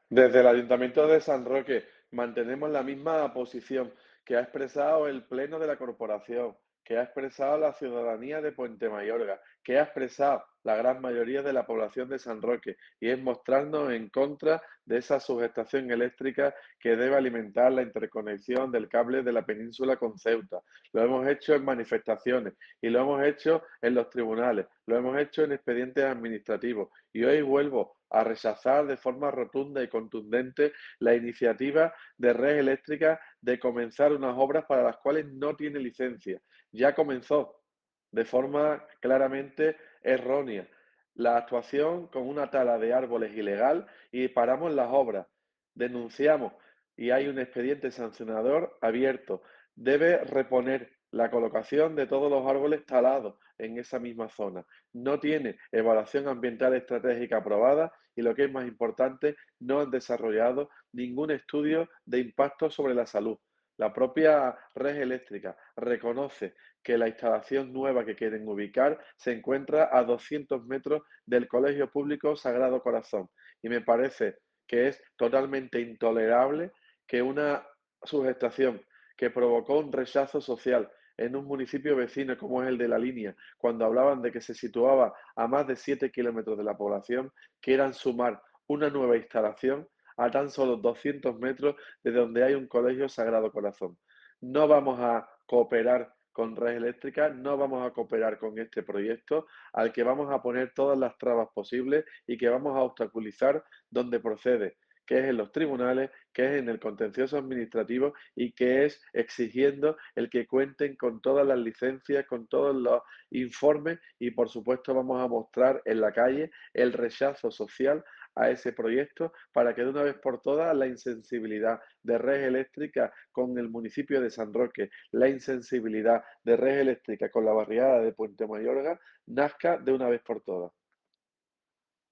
Desde el Ayuntamiento de San Roque mantenemos la misma posición que ha expresado el Pleno de la Corporación, que ha expresado la ciudadanía de Puente Mayorga, que ha expresado la gran mayoría de la población de San Roque, y es mostrarnos en contra de esa subestación eléctrica que debe alimentar la interconexión del cable de la península con Ceuta. Lo hemos hecho en manifestaciones y lo hemos hecho en los tribunales, lo hemos hecho en expedientes administrativos y hoy vuelvo a rechazar de forma rotunda y contundente la iniciativa de Red Eléctrica de comenzar unas obras para las cuales no tiene licencia. Ya comenzó de forma claramente errónea la actuación con una tala de árboles ilegal y paramos las obras. Denunciamos y hay un expediente sancionador abierto. Debe reponer la colocación de todos los árboles talados en esa misma zona. No tiene evaluación ambiental estratégica aprobada y, lo que es más importante, no han desarrollado ningún estudio de impacto sobre la salud. La propia red eléctrica reconoce que la instalación nueva que quieren ubicar se encuentra a 200 metros del Colegio Público Sagrado Corazón. Y me parece que es totalmente intolerable que una subestación que provocó un rechazo social en un municipio vecino como es el de La Línea, cuando hablaban de que se situaba a más de 7 kilómetros de la población, quieran sumar una nueva instalación a tan solo 200 metros de donde hay un colegio Sagrado Corazón. No vamos a cooperar con Red Eléctrica, no vamos a cooperar con este proyecto al que vamos a poner todas las trabas posibles y que vamos a obstaculizar donde procede, que es en los tribunales, que es en el contencioso administrativo y que es exigiendo el que cuenten con todas las licencias, con todos los informes y, por supuesto, vamos a mostrar en la calle el rechazo social a ese proyecto para que de una vez por todas la insensibilidad de Red Eléctrica con el municipio de San Roque, la insensibilidad de Red Eléctrica con la barriada de Puente Mayorga nazca de una vez por todas.